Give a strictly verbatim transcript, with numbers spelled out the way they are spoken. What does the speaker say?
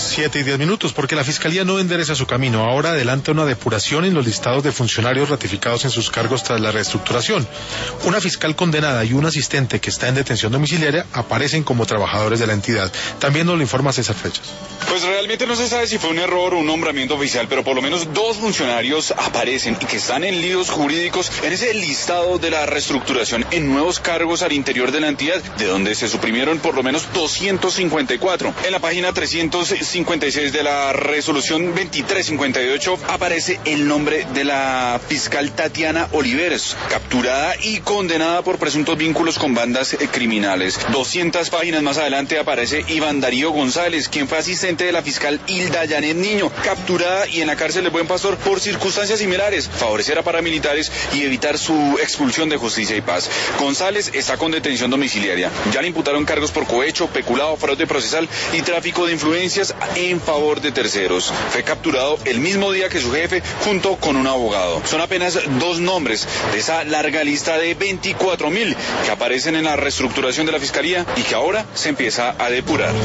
Siete y diez minutos, porque la Fiscalía no endereza su camino. Ahora adelanta una depuración en los listados de funcionarios ratificados en sus cargos tras la reestructuración. Una fiscal condenada y un asistente que está en detención domiciliaria aparecen como trabajadores de la entidad. También nos lo informa César Flechas. Pues realmente no se sabe si fue un error o un nombramiento oficial, pero por lo menos dos funcionarios aparecen y que están en líos jurídicos en ese listado de la reestructuración en nuevos cargos al interior de la entidad, de donde se suprimieron por lo menos doscientos cincuenta y cuatro. En la página trescientos cincuenta y seis de la resolución veintitrés cincuenta y ocho aparece el nombre de la fiscal Tatiana Oliveros, capturada y condenada por presuntos vínculos con bandas criminales. doscientas páginas más adelante aparece Iván Darío González, quien fue asistente de la fiscal Hilda Janet Niño, capturada y en la cárcel de Buen Pastor por circunstancias similares, favorecer a paramilitares y evitar su expulsión de Justicia y Paz. González está con detención domiciliaria. Ya le imputaron cargos por cohecho, peculado, fraude procesal y tráfico de influencias en favor de terceros. Fue capturado el mismo día que su jefe junto con un abogado. Son apenas dos nombres de esa larga lista de veinticuatro mil que aparecen en la reestructuración de la Fiscalía y que ahora se empieza a depurar.